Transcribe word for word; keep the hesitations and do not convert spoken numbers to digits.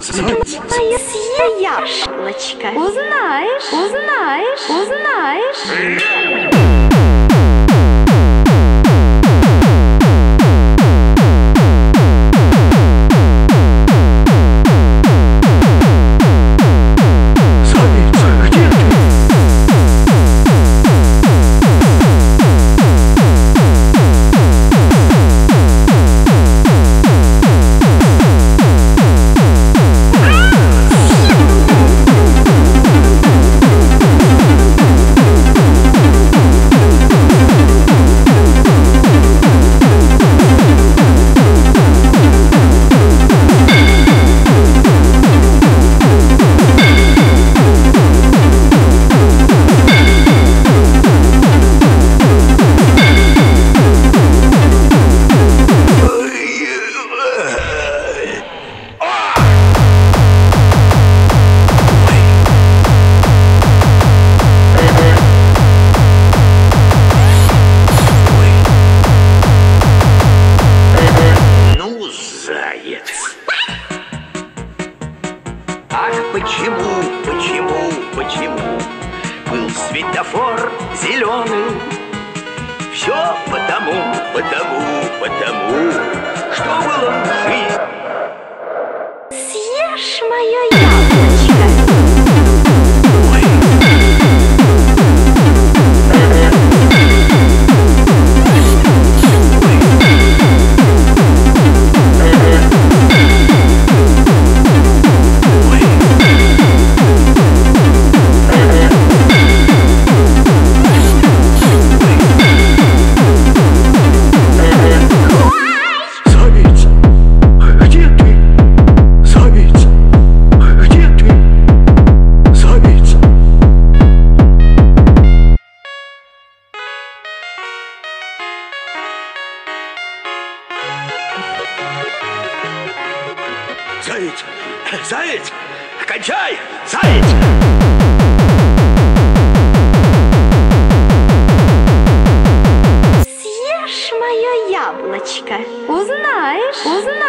Заяц. Мое съешь яблочко. Узнаешь, узнаешь, узнаешь. Ах, почему, почему, почему был светофор зеленый? Все потому, потому, потому, что было жизнь. Съешь мое яблочко. Заяц! Заяц! Кончай! Заяц! Съешь мое яблочко. Узнаешь, узнаешь.